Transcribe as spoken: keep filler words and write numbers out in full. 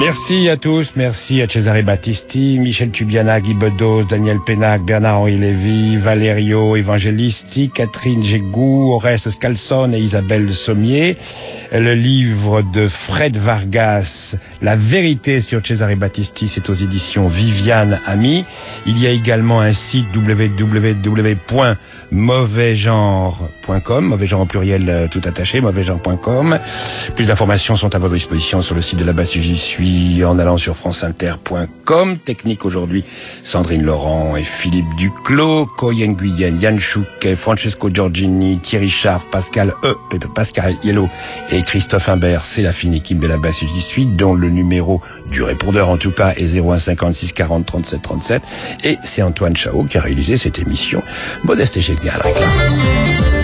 Merci à tous, merci à Cesare Battisti, Michel Tubiana, Guy Bedos, Daniel Pénac, Bernard-Henri Lévy, Valerio Evangelisti, Catherine Gégou, Oreste Scalson et Isabelle Sommier. Le livre de Fred Vargas, La vérité sur Cesare Battisti, c'est aux éditions Viviane Ami. Il y a également un site w w w point mauvais genre point com, mauvais genre en pluriel tout attaché, mauvais genre point com. Plus d'informations sont à votre disposition sur le site de la base J'y suis en allant sur franceinter point com. Technique aujourd'hui, Sandrine Laurent et Philippe Duclos, Coyen Guyenne, Yann Chouquet, Francesco Giorgini, Thierry Scharf, Pascal E, Pascal Yellow et Christophe Imbert. C'est la fine équipe de la base J'y suis, dont le numéro du répondeur en tout cas est zéro un cinquante-six quarante trente-sept trente-sept. Et c'est Antoine Chao qui a réalisé cette émission modeste et géniale. Réclame.